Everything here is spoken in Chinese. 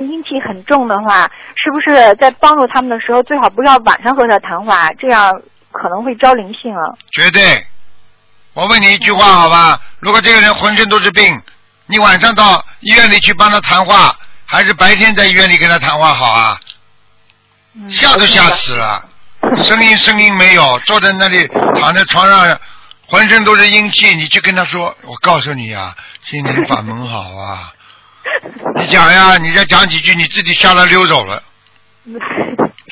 阴气很重的话，是不是在帮助他们的时候，最好不要晚上和他谈话，这样可能会招灵性啊？ 绝对。我问你一句话好吧，如果这个人浑身都是病，你晚上到医院里去帮他谈话，还是白天在医院里跟他谈话好啊？吓都吓死了，声音没有，坐在那里躺在床上，浑身都是阴气，你去跟他说，我告诉你啊，心灵法门好啊。你讲呀，你再讲几句，你自己吓得溜走了。